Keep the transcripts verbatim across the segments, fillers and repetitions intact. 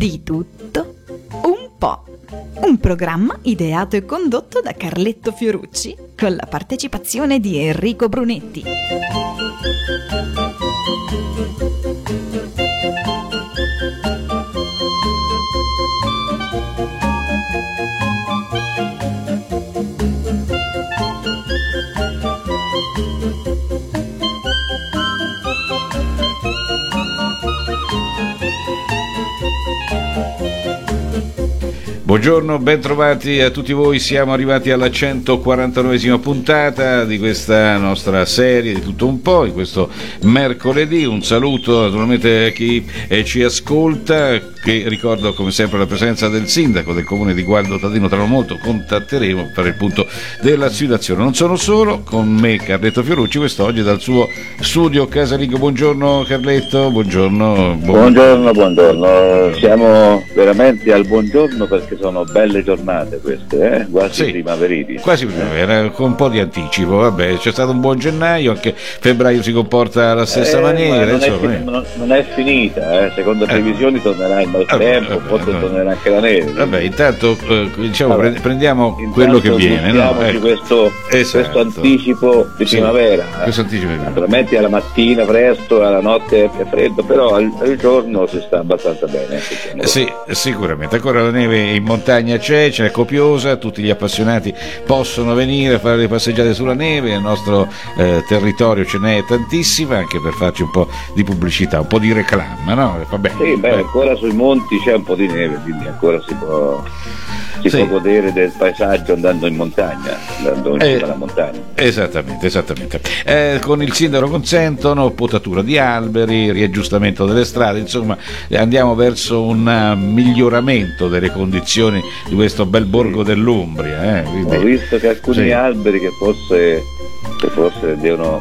Di tutto un po'. Un programma ideato e condotto da Carletto Fiorucci con la partecipazione di Enrico Brunetti. Buongiorno, ben trovati a tutti voi, siamo arrivati alla centoquarantanovesima puntata di questa nostra serie di tutto un po', di questo mercoledì. Un saluto naturalmente a chi eh, ci ascolta, che ricordo come sempre la presenza del sindaco del comune di Gualdo Tadino. Tra molto contatteremo per il punto della situazione. Non sono solo, con me Carletto Fiorucci quest'oggi dal suo studio casalingo. Buongiorno Carletto, buongiorno. Buongiorno, buongiorno, siamo veramente al buongiorno perché sono belle giornate queste, eh? Quasi sì, primaverili. Quasi primavera, con un po' di anticipo. Vabbè, c'è stato un buon gennaio, anche febbraio si comporta alla stessa eh, maniera. Non, insomma, è, fin- non, non è finita, eh? Secondo previsioni eh. tornerà il maltempo, vabbè, forse vabbè. tornerà anche la neve. Vabbè, intanto eh, diciamo vabbè. prendiamo Intanto quello che viene, no? Ecco. questo, esatto. questo anticipo di sì, primavera. Questo anticipo di primavera. Naturalmente alla mattina presto, alla notte è freddo, però al, al giorno si sta abbastanza bene. Eh, sì, sicuramente. Ancora la neve in montagna c'è, ce n'è copiosa, tutti gli appassionati possono venire a fare le passeggiate sulla neve, nel nostro eh, territorio ce n'è tantissima, anche per farci un po' di pubblicità, un po' di reclama, no? Va bene. Sì, beh, ancora sui monti c'è un po' di neve, quindi ancora si può, si sì. può godere del paesaggio andando in montagna, andando in eh, cima alla montagna. Esattamente, esattamente. Eh, con il sindaco consentono potatura di alberi, riaggiustamento delle strade, insomma andiamo verso un miglioramento delle condizioni di questo bel borgo sì. dell'Umbria. Eh, quindi... Ho visto che alcuni sì. alberi che forse, che forse devono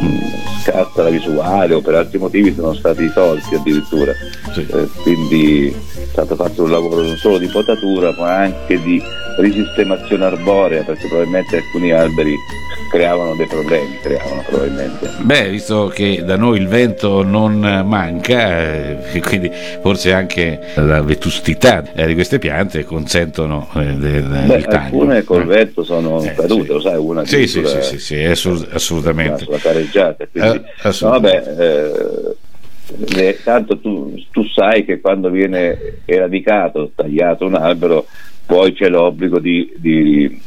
scarsa la visuale o per altri motivi sono stati tolti addirittura. Sì. Eh, quindi è stato fatto un lavoro non solo di potatura ma anche di risistemazione arborea, perché probabilmente alcuni alberi creavano dei problemi, creavano probabilmente. Beh, visto che da noi il vento non manca, eh, quindi forse anche la vetustità eh, di queste piante consentono eh, del, Beh, il taglio. Alcune col vento sono eh, cadute, sì. lo sai, una sì, sì, sì, sì, sì, assolut- assolutamente. Sulla careggiata, quindi, eh, assolutamente. No, vabbè, eh, eh, tanto tu, tu sai che quando viene eradicato, tagliato un albero, poi c'è l'obbligo di, di,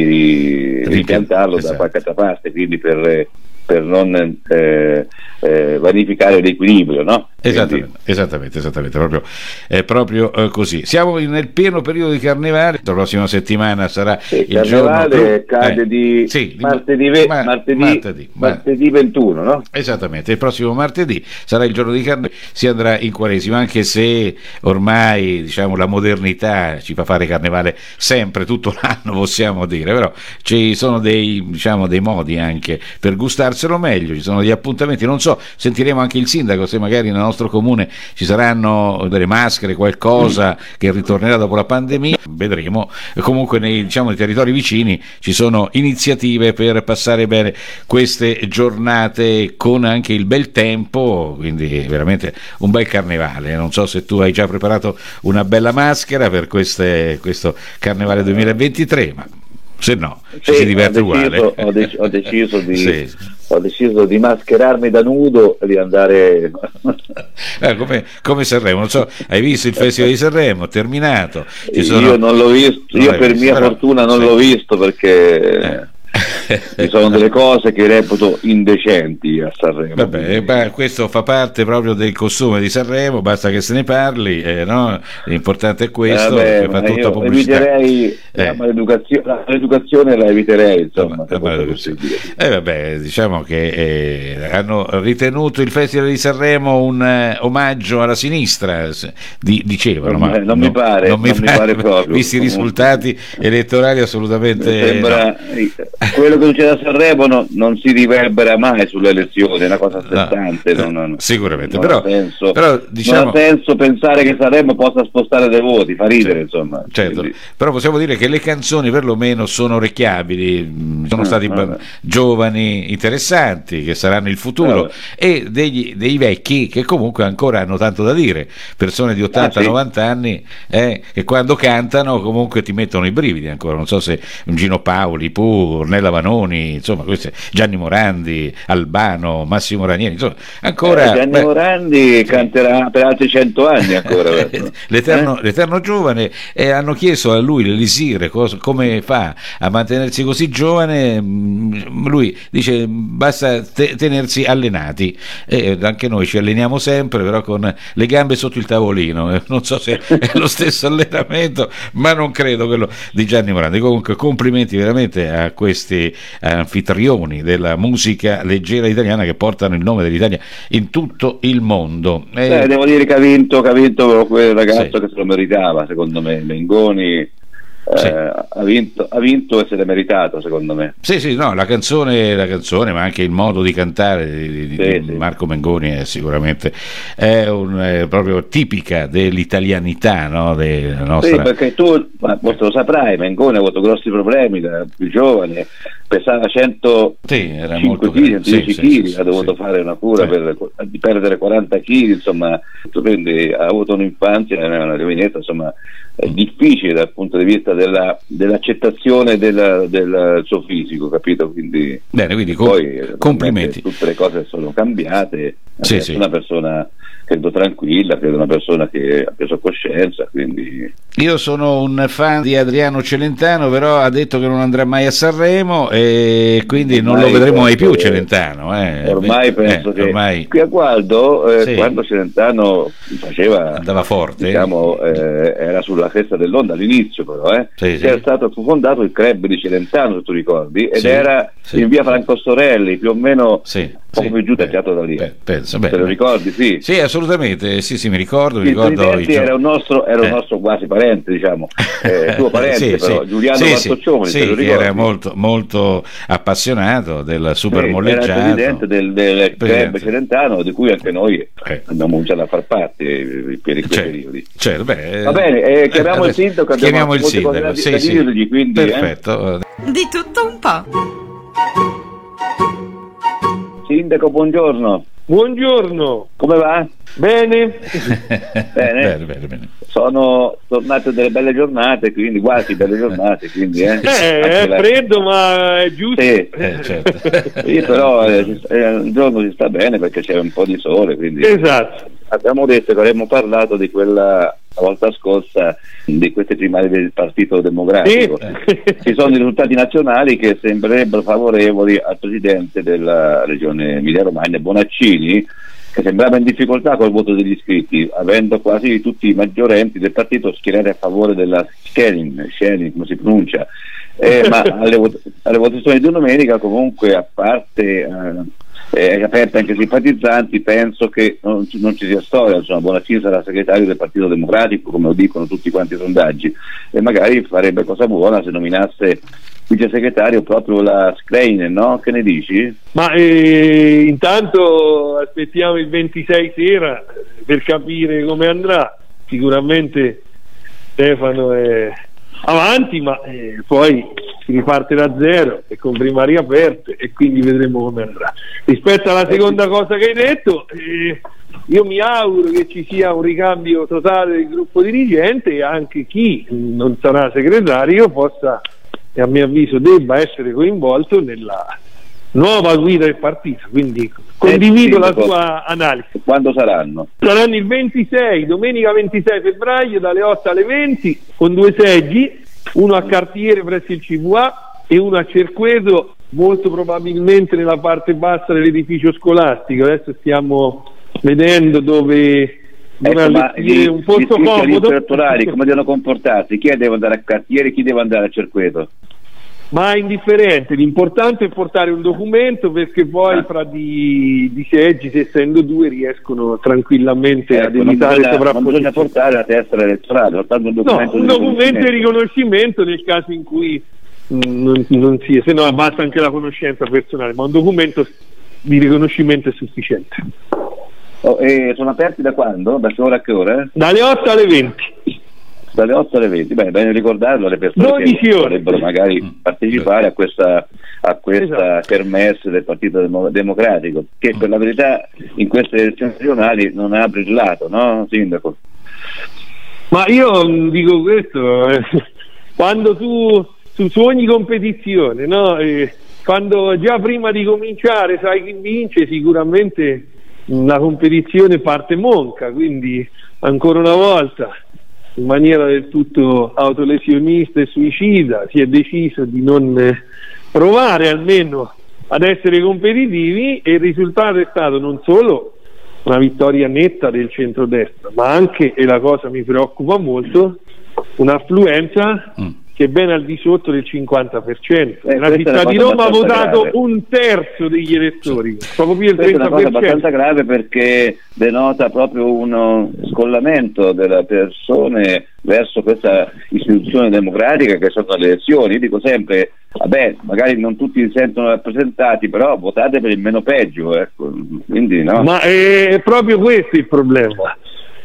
di ripiantarlo esatto. da qualche altra parte, quindi per, per non eh, eh, vanificare l'equilibrio, no? Esattamente, Quindi... esattamente, esattamente, proprio, è proprio eh, così. Siamo nel pieno periodo di carnevale, la prossima settimana sarà sì, il carnevale giorno cade eh, di, sì, martedì, ve- ma- martedì, martedì, martedì ventuno, no? Esattamente, il prossimo martedì sarà il giorno di carnevale, si andrà in Quaresima, anche se ormai diciamo la modernità ci fa fare carnevale sempre, tutto l'anno possiamo dire, però ci sono dei, diciamo, dei modi anche per gustarselo meglio, ci sono degli appuntamenti, non so, sentiremo anche il sindaco se magari nel nostro comune ci saranno delle maschere, qualcosa che ritornerà dopo la pandemia, vedremo. Comunque nei, diciamo, nei territori vicini ci sono iniziative per passare bene queste giornate con anche il bel tempo, quindi veramente un bel carnevale. Non so se tu hai già preparato una bella maschera per queste, questo carnevale duemilaventitré, ma se no ci sì, si diverte ho deciso, uguale. Ho, dec- ho deciso di sì. ho deciso di mascherarmi da nudo e di andare eh, come, come Sanremo, non so, hai visto il Festival di Sanremo terminato? Ci sono... Io non l'ho visto, io per visto, mia però, fortuna non sì. l'ho visto perché eh. ci sono delle cose che reputo indecenti a Sanremo. Vabbè, beh, questo fa parte proprio del costume di Sanremo, basta che se ne parli, eh, no? L'importante è questo, Vabbè, che fa tutta pubblicità. Eviterei eh. la maleducazione, la maleducazione la eviterei, insomma. La maleducazione. Eh, vabbè, diciamo che eh, hanno ritenuto il Festival di Sanremo un eh, omaggio alla sinistra, di, dicevano, non, ma non mi pare, non mi non pare, mi pare proprio. Visti i risultati elettorali assolutamente mi sembra, no. quello che succede a Sanremo no, non si riverbera mai sulle elezioni, è una cosa a sé stante. No, non, non, sicuramente, non però, ha senso, però diciamo, non ha senso pensare che Sanremo possa spostare dei voti, fa ridere, certo, insomma. Certo. Quindi... Però possiamo dire che le canzoni perlomeno sono orecchiabili, sono ah, stati vabbè. giovani interessanti che saranno il futuro, vabbè. e degli, dei vecchi che comunque ancora hanno tanto da dire, persone di ottanta novanta ah, sì. anni eh, che quando cantano comunque ti mettono i brividi ancora, non so se un Gino Paoli, Pur, Ornella Vanoni, insomma questi, Gianni Morandi, Albano, Massimo Ranieri, insomma ancora eh, Gianni beh, Morandi sì. canterà per altri cento anni ancora. l'eterno, eh? l'eterno giovane, e hanno chiesto a lui, l'Elisir, cosa, come fa a mantenersi così giovane. Lui dice basta te- tenersi allenati, e anche noi ci alleniamo sempre, però con le gambe sotto il tavolino, non so se è lo stesso allenamento, ma non credo quello di Gianni Morandi. Comunque complimenti veramente a questi anfitrioni della musica leggera italiana che portano il nome dell'Italia in tutto il mondo. Eh, eh, devo dire che ha vinto, che ha vinto quel ragazzo sì. che se lo meritava, secondo me, Mengoni. Sì. Eh, ha, vinto, ha vinto e se l'è meritato, secondo me. Sì, sì, no, la canzone, la canzone, ma anche il modo di cantare di, di, sì, di Marco Mengoni è sicuramente è, un, è proprio tipica dell'italianità, no? Della nostra... Sì, perché tu, ma lo saprai, Mengoni ha avuto grossi problemi da più giovane, pesava centocinque chili, dieci chili, ha dovuto sì. fare una cura sì. per di perdere quaranta chili, insomma, quindi ha avuto un'infanzia, una giovinezza, insomma, è difficile dal punto di vista della, dell'accettazione del, del suo fisico, capito? Quindi, bene, quindi poi complimenti. Tutte le cose sono cambiate, sì, è sì. una persona credo tranquilla, credo una persona che ha preso coscienza, quindi... Io sono un fan di Adriano Celentano, però ha detto che non andrà mai a Sanremo e quindi ormai non lo vedremo mai più Celentano. Eh. Ormai penso eh, che ormai... qui a Gualdo, eh, sì. quando Celentano faceva, andava forte, diciamo, eh, era sulla cresta dell'onda all'inizio, però eh, sì, sì. era stato fondato il club di Celentano, se tu ricordi, ed sì, era sì, in via sì. Franco Sorelli, più o meno sì, poco sì, più giù beh, tagliato da lì. Beh, penso, te beh, lo ricordi? Sì, sì, assolutamente, sì, sì, mi ricordo. Mi il ricordo i era un nostro, era un nostro quasi parente, diciamo, eh, tuo parente, sì, però, sì. Giuliano sì, Bartoccioni, sì, te lo che ricordi? era molto, molto appassionato del super sì, molleggiato. era il presidente del, del presidente. club Celentano, di cui anche noi eh. abbiamo cominciato a far parte per quei certo, periodi. Certo, beh, va bene, eh, chiamiamo eh, il sindaco, chiamiamo il sindaco, da, sì, da sì. dirgli, quindi, perfetto. Eh? Di tutto un po'. Sindaco, buongiorno. Buongiorno. Come va? Bene. bene. bene, bene, bene. Sono tornate delle belle giornate, quindi quasi belle giornate, quindi eh. eh è la... freddo, ma è giusto. Sì, eh, certo. sì però eh, il giorno si sta bene perché c'è un po' di sole, quindi esatto. Abbiamo detto che avremmo parlato di quella la volta scorsa di queste primarie del Partito Democratico. Sì. Ci sono i risultati nazionali che sembrerebbero favorevoli al presidente della regione Emilia-Romagna, Bonaccini, che sembrava in difficoltà col voto degli iscritti, avendo quasi tutti i maggiorenni del partito schierati a favore della Schelling, Schelling come si pronuncia, eh, ma alle, vot- alle votazioni di domenica comunque, a parte eh, è aperta anche ai simpatizzanti, penso che non, non ci sia storia, insomma, Bonaccini sarà segretario del Partito Democratico, come lo dicono tutti quanti i sondaggi, e magari farebbe cosa buona se nominasse vice segretario proprio la Schlein, no? Che ne dici? Ma eh, intanto aspettiamo il ventisei sera per capire come andrà. Sicuramente Stefano è avanti, ma eh, poi si riparte da zero e con primarie aperte, e quindi vedremo come andrà. Rispetto alla seconda cosa che hai detto, eh, io mi auguro che ci sia un ricambio totale del gruppo dirigente, e anche chi non sarà segretario possa, e a mio avviso debba essere coinvolto nella nuova guida del partito. Quindi condivido eh, sì, la tua analisi. Quando saranno? Saranno il ventisei, domenica ventisei febbraio, dalle otto alle venti, con due seggi, uno a Cartiere presso il C V A e uno a Cerqueto, molto probabilmente nella parte bassa dell'edificio scolastico. Adesso stiamo vedendo dove, dove ecco, allestire un posto comodo. Gli elettorali come devono comportarsi? Chi deve andare a Cartiere, chi deve andare a Cerqueto? Ma è indifferente, l'importante è portare un documento, perché poi ah. fra di, di seggi, se essendo due, riescono tranquillamente ecco, ad evitare sovrapposizioni. Non bisogna portare la tessera elettorale, portando un documento, no, un di, documento di riconoscimento nel caso in cui non, non sia, se no basta anche la conoscenza personale, ma un documento di riconoscimento è sufficiente. Oh, e sono aperti da quando? Da che ora a che ora? Dalle otto alle venti. Dalle otto alle venti, beh, è bene ricordarlo alle persone che vorrebbero magari partecipare a questa, a questa esatto. kermesse del Partito Demo- Democratico, che per la verità in queste elezioni regionali non ha brillato, no, Sindaco? Ma io dico questo, eh, quando tu, tu su ogni competizione, no, eh, quando già prima di cominciare sai chi vince, sicuramente la competizione parte monca, quindi ancora una volta in maniera del tutto autolesionista e suicida si è deciso di non provare almeno ad essere competitivi, e il risultato è stato non solo una vittoria netta del centrodestra, ma anche, e la cosa mi preoccupa molto, un'affluenza mm. che è ben al di sotto del cinquanta per cento. Eh, la città di Roma ha votato grave. un terzo degli elettori, sì. proprio più del trenta per cento. Questa è una cosa abbastanza grave, perché denota proprio uno scollamento delle persone verso questa istituzione democratica che sono le elezioni. Io dico sempre, vabbè, magari non tutti si sentono rappresentati, però votate per il meno peggio, ecco. Quindi, no. Ma è proprio questo il problema.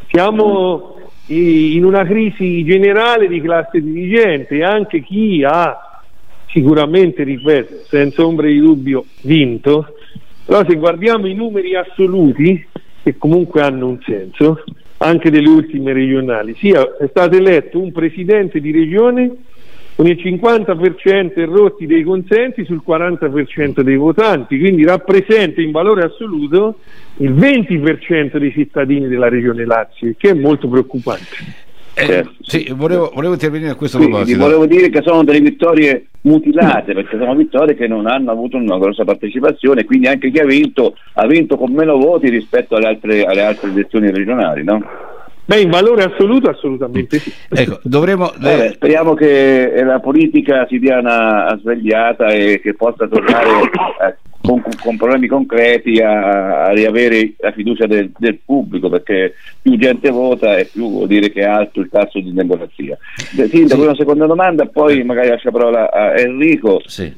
Siamo in una crisi generale di classe dirigente, e anche chi ha sicuramente, ripeto, senza ombra di dubbio, vinto, però se guardiamo i numeri assoluti, che comunque hanno un senso, anche delle ultime regionali, sia è stato eletto un presidente di regione con il cinquanta per cento rotti dei consensi sul quaranta per cento dei votanti, quindi rappresenta in valore assoluto il venti per cento dei cittadini della regione Lazio, che è molto preoccupante. Eh, sì, volevo, volevo intervenire a questo Quindi, proposito. Volevo dire che sono delle vittorie mutilate, perché sono vittorie che non hanno avuto una grossa partecipazione, quindi anche chi ha vinto ha vinto con meno voti rispetto alle altre, alle altre elezioni regionali, no? Beh, in valore assoluto assolutamente sì. Ecco, dovremo... Vabbè, speriamo che la politica si dia una svegliata e che possa tornare eh, con, con problemi concreti a, a riavere la fiducia del, del pubblico, perché più gente vota e più vuol dire che è alto il tasso di democrazia. Sindaco, sì. Una seconda domanda, poi magari lascio la parola a Enrico. Sì.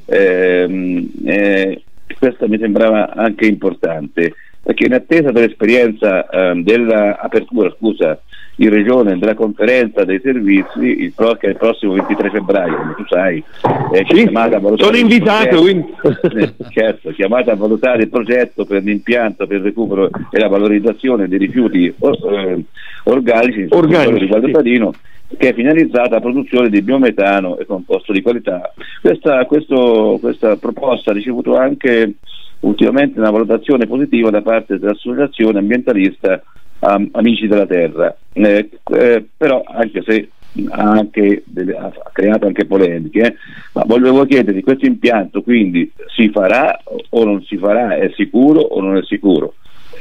Eh, eh, questa mi sembrava anche importante, perché in attesa dell'esperienza eh, dell'apertura, scusa, in regione della conferenza dei servizi, il, pro, che è il prossimo ventitré febbraio, come tu sai, è sì, chiamata a valutare sono invitato, quindi. Certo, chiamata a valutare il progetto per l'impianto per il recupero e la valorizzazione dei rifiuti or, eh, organici, organici di Valdottarino, sì. che è finalizzata alla produzione di biometano e composto di qualità. Questa, questo, questa proposta ha ricevuto anche ultimamente una valutazione positiva da parte dell'associazione ambientalista um, Amici della Terra, eh, eh, però anche se ha, anche delle, ha creato anche polemiche, eh, ma volevo chiederti, questo impianto quindi si farà o non si farà, è sicuro o non è sicuro?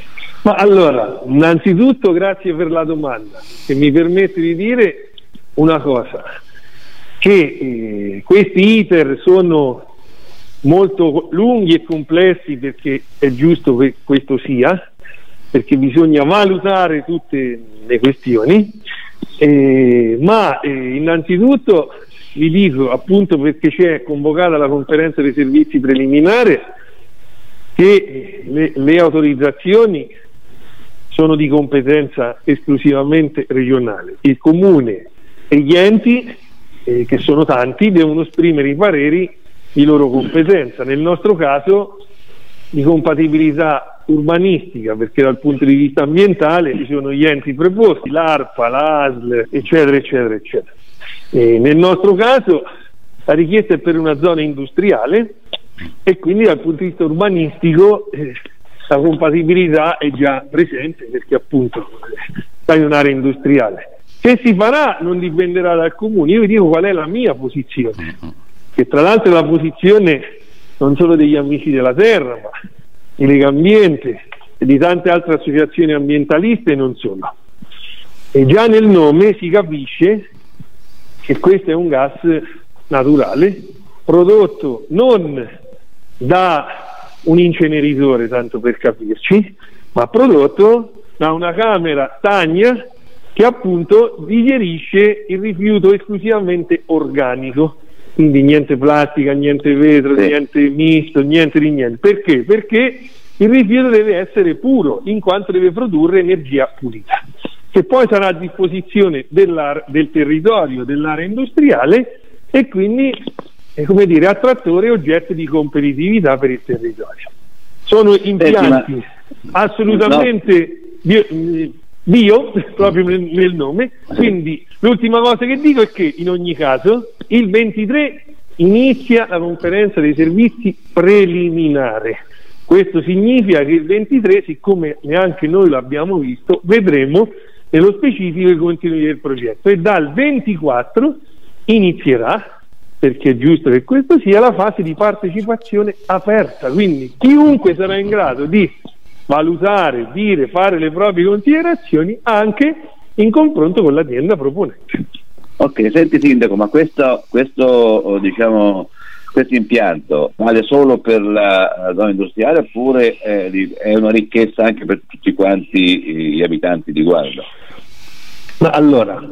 Ma allora, innanzitutto grazie per la domanda, che mi permette di dire una cosa, che eh, questi iter sono molto lunghi e complessi, perché è giusto che questo sia, perché bisogna valutare tutte le questioni, eh, ma eh, innanzitutto vi dico, appunto perché c'è convocata la conferenza dei servizi preliminare, che le, le autorizzazioni sono di competenza esclusivamente regionale. Il comune e gli enti, eh, che sono tanti, devono esprimere i pareri di loro competenza, nel nostro caso di compatibilità urbanistica, perché dal punto di vista ambientale ci sono gli enti preposti, l'ARPA, l'A S L, eccetera eccetera eccetera. E nel nostro caso la richiesta è per una zona industriale, e quindi dal punto di vista urbanistico eh, la compatibilità è già presente, perché appunto sta in un'area industriale. Se si farà non dipenderà dal comune. Io vi dico qual è la mia posizione, che tra l'altro è la posizione non solo degli Amici della Terra, ma di Legambiente e di tante altre associazioni ambientaliste e non solo. E già nel nome si capisce che questo è un gas naturale, prodotto non da un inceneritore, tanto per capirci, ma prodotto da una camera stagna che appunto digerisce il rifiuto esclusivamente organico. quindi niente plastica, niente vetro, sì. niente misto, niente di niente. Perché? Perché il rifiuto deve essere puro, in quanto deve produrre energia pulita, che poi sarà a disposizione del territorio, dell'area industriale, e quindi è, come dire, attrattore e oggetto di competitività per il territorio. Sono impianti Senti, assolutamente no. bio, bio proprio nel, nel nome. Quindi l'ultima cosa che dico è che in ogni caso il ventitré inizia la conferenza dei servizi preliminare. Questo significa che il ventitré, siccome neanche noi l'abbiamo visto, vedremo nello specifico i contenuti del progetto, e dal ventiquattro inizierà, perché è giusto che questo sia, la fase di partecipazione aperta, quindi chiunque sarà in grado di valutare, dire, fare le proprie considerazioni anche in confronto con l'azienda proponente. Ok, senti Sindaco, ma questo, questo diciamo questo impianto vale solo per la zona industriale oppure eh, è una ricchezza anche per tutti quanti gli abitanti di Gualdo? Ma allora,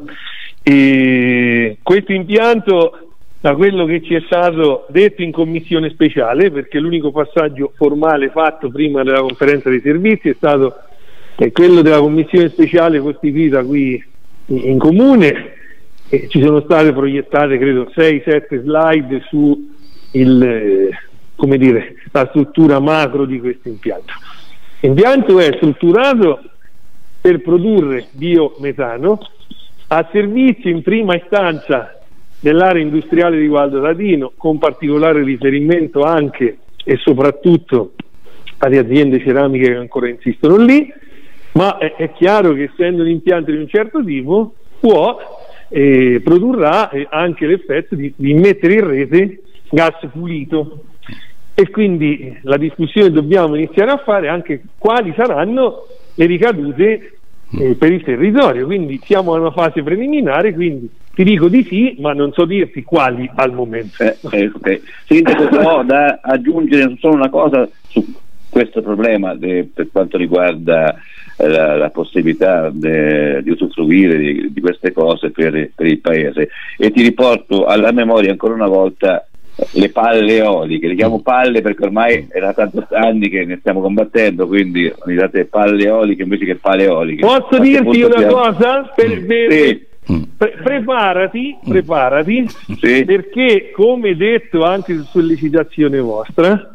eh, questo impianto, da quello che ci è stato detto in commissione speciale, perché l'unico passaggio formale fatto prima della conferenza dei servizi è stato eh, quello della commissione speciale costituita qui in, in comune, e ci sono state proiettate credo sei sette slide su il, eh, come dire, la struttura macro di questo impianto. L'impianto è strutturato per produrre biometano a servizio in prima istanza dell'area industriale di Gualdo Tadino, con particolare riferimento anche e soprattutto alle aziende ceramiche che ancora insistono lì, ma è, è chiaro che essendo un impianto di un certo tipo può eh, produrrà eh, anche l'effetto di, di mettere in rete gas pulito, e quindi la discussione dobbiamo iniziare a fare anche quali saranno le ricadute eh, per il territorio. Quindi siamo a una fase preliminare, quindi ti dico di sì, ma non so dirti quali al momento. Eh, eh, okay. Sindaco, però da aggiungere solo una cosa su questo problema de, per quanto riguarda eh, la, la possibilità de, di usufruire di, di queste cose per, per il paese, e ti riporto alla memoria ancora una volta le palle eoliche. Le chiamo palle perché ormai è da tanti anni che ne stiamo combattendo, quindi mi date palle eoliche invece che pale eoliche. Posso dirti una siamo... cosa? Per, per, sì. pre- preparati, preparati sì. Perché, come detto anche su sollecitazione vostra,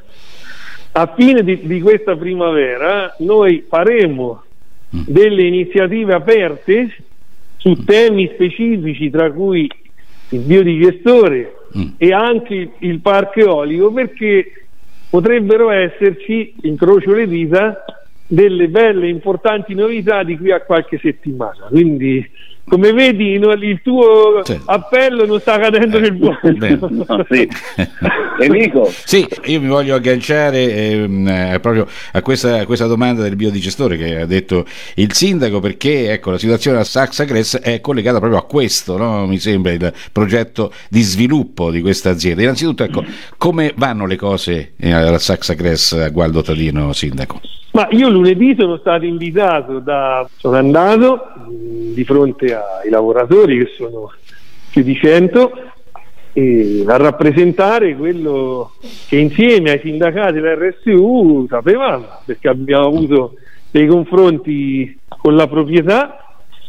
a fine di, di questa primavera noi faremo delle iniziative aperte su temi specifici, tra cui il biodigestore mm. e anche il, il parco eolico, perché potrebbero esserci, incrocio le dita, delle belle importanti novità di qui a qualche settimana. Quindi, come vedi, il tuo sì. appello non sta cadendo eh, nel vuoto. No, sì. Enrico? Sì, io mi voglio agganciare eh, proprio a questa, a questa domanda del biodigestore che ha detto il sindaco, perché ecco, la situazione a Saxacres è collegata proprio a questo, no? Mi sembra, il progetto di sviluppo di questa azienda. Innanzitutto, ecco, come vanno le cose alla Saxacres a Gualdo Tadino, sindaco? Ma io lunedì sono stato invitato da, sono andato mh, di fronte ai lavoratori, che sono più di cento, e a rappresentare quello che insieme ai sindacati dell'R S U sapevamo, perché abbiamo avuto dei confronti con la proprietà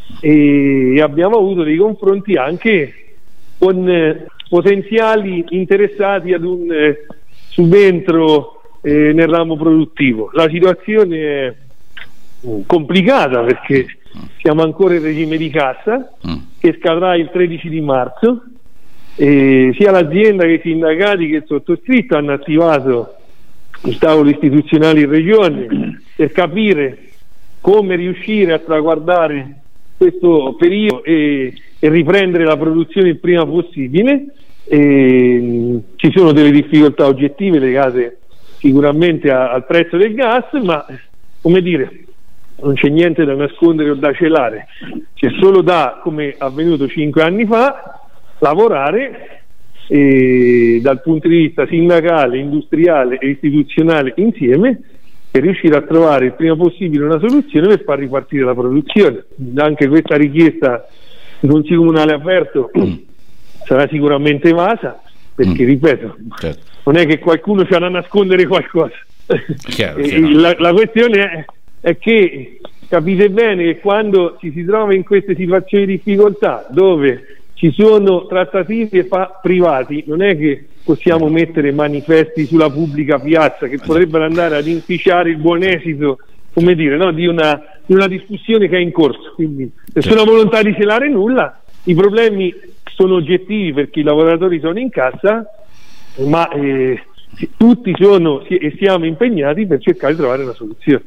e abbiamo avuto dei confronti anche con eh, potenziali interessati ad un eh, subentro Eh, nel ramo produttivo. La situazione è complicata perché siamo ancora in regime di cassa che scadrà il tredici di marzo, e sia l'azienda che i sindacati che il sottoscritto hanno attivato il tavolo istituzionale in regione per capire come riuscire a traguardare questo periodo e, e riprendere la produzione il prima possibile. E, ci sono delle difficoltà oggettive legate sicuramente a, al prezzo del gas, ma come dire, non c'è niente da nascondere o da celare, c'è solo da, come avvenuto cinque anni fa, lavorare e, dal punto di vista sindacale, industriale e istituzionale insieme, per riuscire a trovare il prima possibile una soluzione per far ripartire la produzione. Anche questa richiesta di Consiglio Comunale aperto sarà sicuramente evasa, perché mm. ripeto, certo. non è che qualcuno c'ha da nascondere qualcosa. Chiaro, chiaro. La, la questione è, è che capite bene che quando ci si trova in queste situazioni di difficoltà, dove ci sono trattative fa- privati, non è che possiamo mettere manifesti sulla pubblica piazza che potrebbero andare ad inficiare il buon esito, come dire, no, di, una, di una discussione che è in corso. Quindi nessuna certo. volontà di celare nulla, i problemi sono oggettivi perché i lavoratori sono in cassa, ma eh, tutti sono e siamo impegnati per cercare di trovare una soluzione.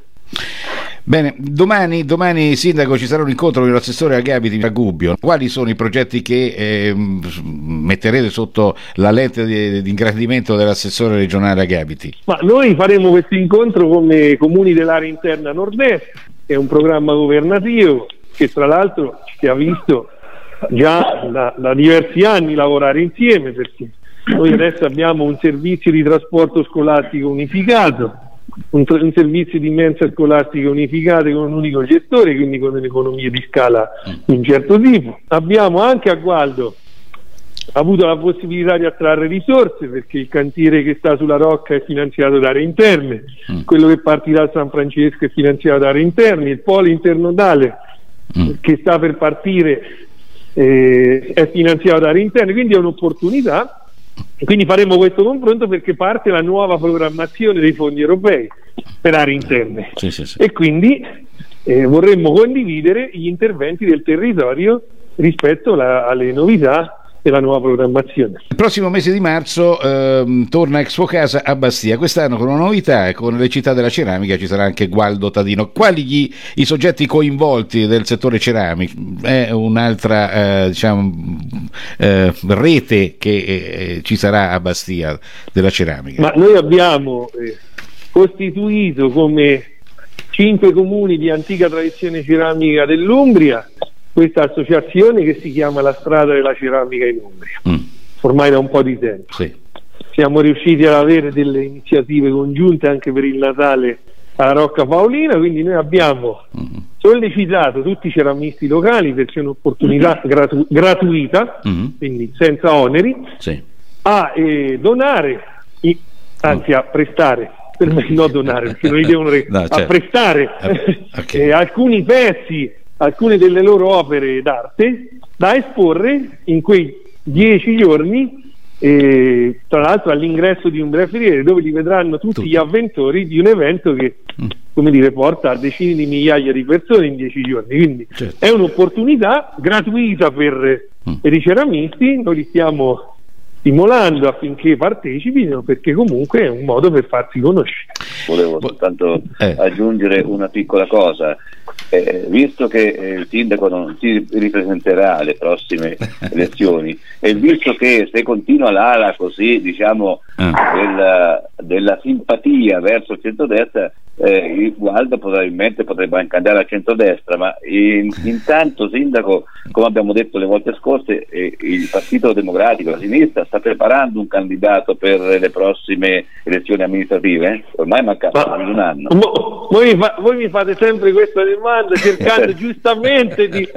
Bene, domani, domani sindaco ci sarà un incontro con l'assessore Agapiti a Gubbio. Quali sono i progetti che eh, metterete sotto la lente di, di ingrandimento dell'assessore regionale Agapiti? Ma noi faremo questo incontro come comuni dell'area interna nord-est, che è un programma governativo che tra l'altro ci ha visto già da, da diversi anni lavorare insieme, perché noi adesso abbiamo un servizio di trasporto scolastico unificato, un, un servizio di mensa scolastica unificate con un unico gestore, quindi con un'economia di scala di un certo tipo. Abbiamo anche a Gualdo avuto la possibilità di attrarre risorse, perché il cantiere che sta sulla Rocca è finanziato da aree interne, mm. quello che partirà da San Francesco è finanziato da aree interne, il polo internodale mm. che sta per partire eh, è finanziato da aree interne, quindi è un'opportunità. Quindi faremo questo confronto perché parte la nuova programmazione dei fondi europei per aree interne, sì, sì, sì. e quindi eh, vorremmo condividere gli interventi del territorio rispetto la, alle novità della nuova programmazione. Il prossimo mese di marzo ehm, torna Expo Casa a Bastia, quest'anno con una novità, con le città della ceramica ci sarà anche Gualdo Tadino. Quali gli, i soggetti coinvolti del settore ceramico? È un'altra eh, diciamo eh, rete che eh, ci sarà a Bastia della ceramica? Ma noi abbiamo eh, costituito come cinque comuni di antica tradizione ceramica dell'Umbria questa associazione che si chiama La Strada della Ceramica in Umbria, mm. ormai da un po' di tempo. Sì. Siamo riusciti ad avere delle iniziative congiunte anche per il Natale alla Rocca Paolina, quindi noi abbiamo mm. sollecitato tutti i ceramisti locali, perché è un'opportunità mm. gratu- gratuita, mm. quindi senza oneri, sì. a eh, donare, i, anzi a prestare, per me no donare, perché non li devono re- no, certo. a prestare okay. eh, alcuni pezzi, alcune delle loro opere d'arte da esporre in quei dieci giorni, eh, tra l'altro all'ingresso di un breferiere, dove li vedranno tutti, tutti gli avventori di un evento che mm. come dire porta a decine di migliaia di persone in dieci giorni, quindi certo. è un'opportunità gratuita per, mm. per i ceramisti. Noi li stiamo stimolando affinché partecipino, perché comunque è un modo per farsi conoscere. Volevo soltanto eh. aggiungere una piccola cosa, eh, visto che eh, il sindaco non si ripresenterà alle prossime elezioni, e visto che se continua l'ala così diciamo eh. della, della simpatia verso il centrodestra, eh, il Gualdo probabilmente potrebbe anche andare al centrodestra, ma in, intanto sindaco, come abbiamo detto le volte scorse, eh, il Partito Democratico, la sinistra, sta preparando un candidato per le prossime elezioni amministrative, ormai manca più di un anno. Mo, voi, mi fa, voi mi fate sempre questa domanda cercando giustamente di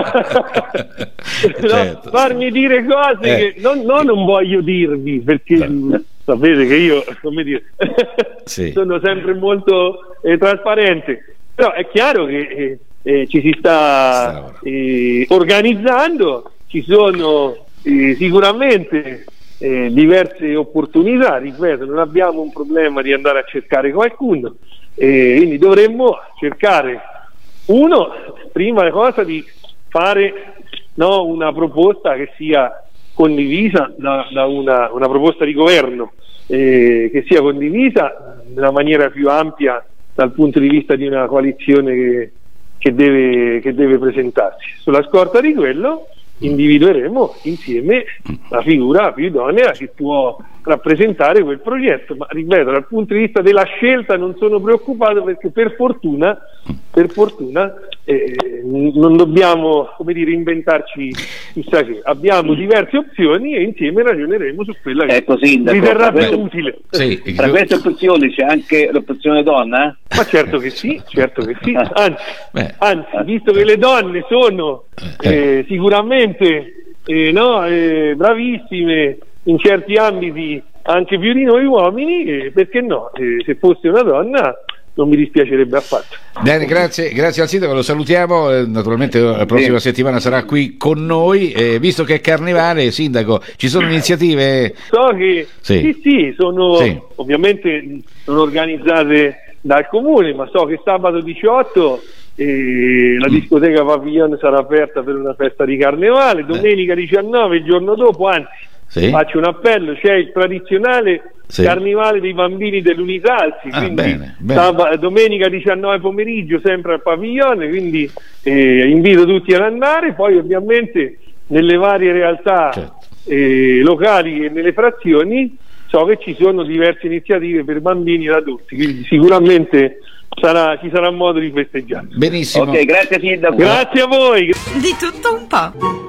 no, certo. farmi dire cose eh. che non, no, non voglio dirvi, perché no. sapete che io, come dire, sì. sono sempre molto eh, trasparente, però è chiaro che eh, eh, ci si sta eh, organizzando, ci sono eh, sicuramente eh, diverse opportunità, ripeto, non abbiamo un problema di andare a cercare qualcuno, eh, quindi dovremmo cercare, uno, prima cosa, di fare no, una proposta che sia condivisa da, da una, una proposta di governo, eh, che sia condivisa nella maniera più ampia dal punto di vista di una coalizione che, che, deve, che deve presentarsi. Sulla scorta di quello individueremo insieme la figura più idonea che può rappresentare quel progetto, ma ripeto, dal punto di vista della scelta non sono preoccupato, perché per fortuna per fortuna eh, non dobbiamo, come dire, inventarci chissà che, abbiamo diverse opzioni e insieme ragioneremo su quella che ecco, riterrà più utile. Sì, tra queste opzioni c'è anche l'opzione donna? Ma certo che sì, certo che sì, anzi, anzi visto che le donne sono eh, sicuramente eh, no, eh, bravissime in certi ambiti anche più di noi uomini, e perché no, eh, se fosse una donna non mi dispiacerebbe affatto. Bene, grazie, grazie al sindaco, lo salutiamo, eh, naturalmente la prossima sì. settimana sarà qui con noi, eh, visto che è carnevale, sindaco, ci sono iniziative? So che sì, sì, sì sono sì. ovviamente sono organizzate dal comune, ma so che sabato diciotto eh, la discoteca Pavilion sarà aperta per una festa di carnevale, domenica diciannove, il giorno dopo, anzi sì. faccio un appello, c'è il tradizionale sì. carnevale dei bambini dell'Unisalsi, ah, quindi bene, bene. Sab- domenica diciannove pomeriggio sempre al Pavilion, quindi eh, invito tutti ad andare, poi ovviamente nelle varie realtà certo. eh, locali e nelle frazioni so che ci sono diverse iniziative per bambini ed adulti, quindi sicuramente sarà, ci sarà modo di festeggiare. Benissimo. Ok, grazie sindaco. Grazie a voi. Di tutto un po'.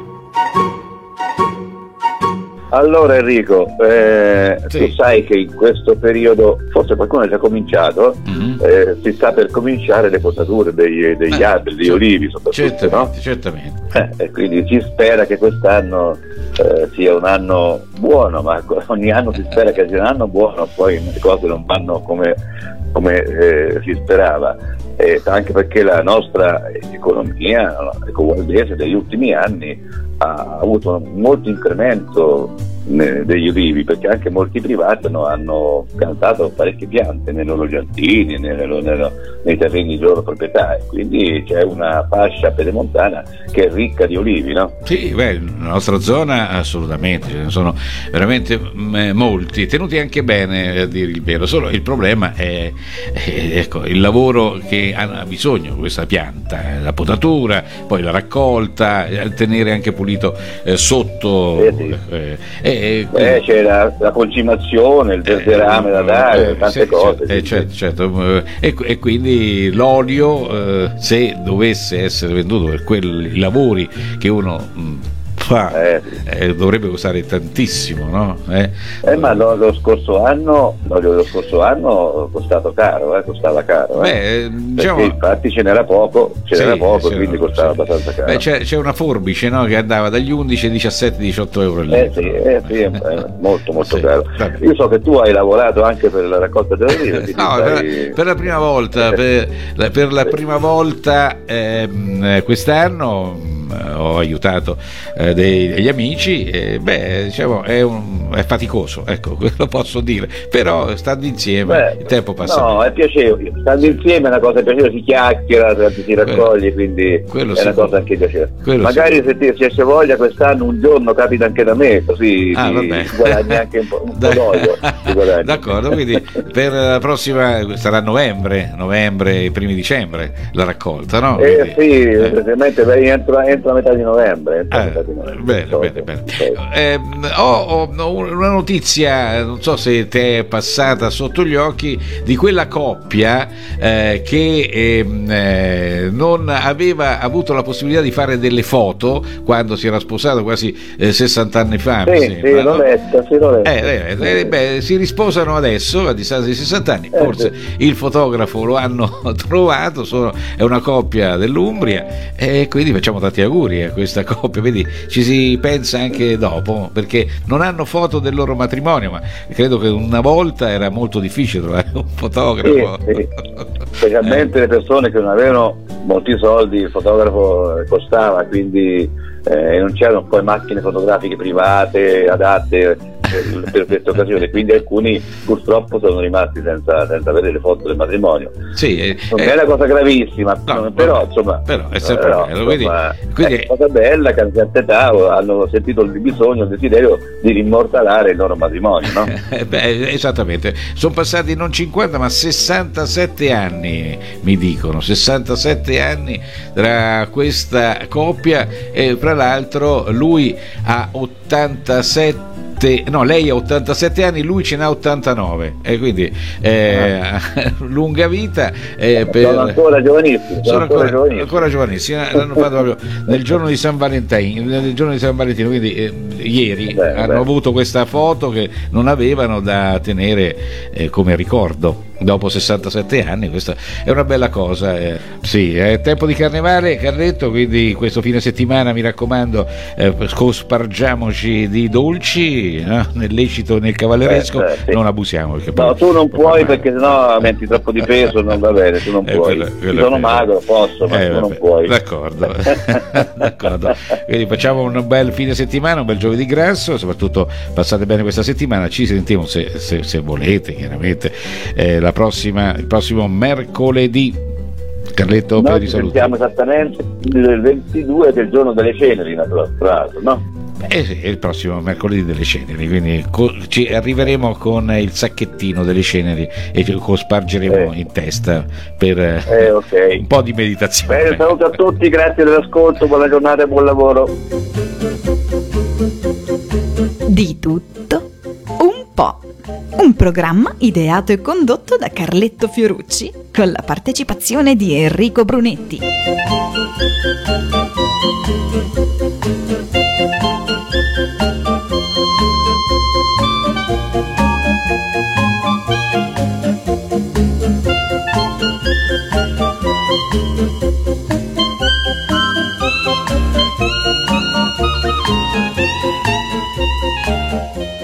Allora Enrico, eh, sì. tu sai che in questo periodo, forse qualcuno ha già cominciato, mm-hmm. eh, si sta per cominciare le potature degli, degli eh, alberi, degli olivi soprattutto, certamente, no? certamente. Eh, e quindi si spera che quest'anno eh, sia un anno buono, ma ogni anno si spera che sia un anno buono, poi le cose non vanno come, come eh, si sperava. Eh, anche perché la nostra economia ecovaldese negli ultimi anni ha avuto molto incremento degli ulivi, perché anche molti privati hanno, hanno piantato parecchie piante nei loro giardini, nei, loro, nei, nei terreni di loro proprietà, e quindi c'è una fascia pedemontana che è ricca di ulivi, no? Sì, beh, nella nostra zona assolutamente, ce ne sono veramente m- molti, tenuti anche bene a dire il vero, solo il problema è, è ecco, il lavoro che ha bisogno questa pianta, la potatura, poi la raccolta, tenere anche pulito eh, sotto eh sì. eh, eh, Eh, c'è la, la concimazione, il verderame eh, da dare, eh, tante sì, cose. Eh, sì. certo, certo. E, e quindi l'olio, eh, se dovesse essere venduto per quei lavori che uno mh, fa, eh, eh, dovrebbe costare tantissimo, no? Eh, eh ma lo, lo scorso anno l'olio dello scorso anno è costato caro, eh, costava caro. Eh. Beh, diciamo, infatti ce n'era poco, ce sì, n'era poco, sì, quindi no, costava sì. abbastanza caro. Beh, c'è, c'è una forbice, no, che andava dagli undici ai diciassette diciotto euro al Eh litro. sì, eh sì, è molto molto sì, caro. vabbè. Io so che tu hai lavorato anche per la raccolta delle olive. No, stai... per, per la prima volta, per, per la prima volta ehm, quest'anno ho aiutato eh, dei, degli amici, eh, beh, diciamo è, un, è faticoso, ecco, quello posso dire, però stando insieme beh, il tempo passa. No, è piacevole, stando insieme è una cosa piacevole, si chiacchiera, si raccoglie, quindi quello è una sicuro. cosa anche piacevole. Quello magari sicuro. se ti se voglia quest'anno un giorno capita anche da me, così ah, ti guadagni anche un po', un po' d'olio. D'accordo, quindi per la prossima sarà novembre, novembre, i primi dicembre la raccolta, no? Eh quindi, sì, eh. praticamente entro, entro la metà di novembre. Entro Eh, metà di novembre bene, so, bene, bene. so. Eh, ho, ho una notizia, non so se ti è passata sotto gli occhi, di quella coppia eh, che ehm, eh, non aveva avuto la possibilità di fare delle foto quando si era sposato quasi eh, sessanta anni fa. Sì, mi sì, sembra, l'ho no? letta, sì, l'ho letta. Eh, eh, eh, beh, si risposano adesso a distanza di sessanta anni, forse eh, sì. il fotografo lo hanno trovato, sono, è una coppia dell'Umbria e quindi facciamo tanti auguri a questa coppia, vedi, ci si pensa anche dopo, perché non hanno foto del loro matrimonio, ma credo che una volta era molto difficile trovare un fotografo. Sì, sì. Specialmente eh. le persone che non avevano molti soldi, il fotografo costava, quindi eh, non c'erano poi macchine fotografiche private adatte per, per queste occasioni, quindi alcuni purtroppo sono rimasti senza, senza avere le foto del matrimonio. Sì, eh, non eh, è una cosa gravissima, no, però vabbè, insomma però è sempre però, bello, quindi, insomma, quindi è una cosa bella che a certa età hanno sentito il bisogno, il desiderio di rimmortalare il loro matrimonio, no? Eh, beh, esattamente, sono passati non cinquanta ma sessantasette anni, mi dicono, sessantasette anni tra questa coppia, e fra l'altro lui ha ottantasette, no, lei ha ottantasette anni, lui ce n'ha ottantanove, e quindi eh, ah. lunga vita. Eh, per... Sono ancora giovanissimi. Sono ancora, ancora giovanissimi. ancora giovanissimi. L'hanno fatto proprio nel giorno di San Valentino, nel giorno di San Valentino, quindi eh, ieri beh, hanno beh. avuto questa foto che non avevano da tenere eh, come ricordo. dopo sessantasette anni, questa è una bella cosa. Eh. Sì, è tempo di carnevale, Carletto, quindi questo fine settimana mi raccomando, eh, cospargiamoci di dolci, no? Nel lecito e nel cavalleresco, eh, sì. non abusiamo. Perché no, poi, tu non puoi ormai... perché sennò aumenti troppo di peso, non va bene, tu non eh, puoi. quello, quello Io sono magro, posso, ma eh, tu vabbè, non puoi. D'accordo. D'accordo. Quindi facciamo un bel fine settimana, un bel giovedì grasso, soprattutto passate bene questa settimana, ci sentiamo se, se, se volete, chiaramente, eh, la prossima, il prossimo mercoledì. Carletto, noi per i ci saluti. sentiamo esattamente il ventidue del giorno delle ceneri, tra l'altro, no? Eh sì, è il prossimo mercoledì delle ceneri, quindi co- ci arriveremo con il sacchettino delle ceneri e ci cospargeremo eh. in testa per eh, okay. un po' di meditazione. Bene, saluto a tutti, grazie dell'ascolto, buona giornata e buon lavoro. Di tutto un po'. Un programma ideato e condotto da Carletto Fiorucci con la partecipazione di Enrico Brunetti.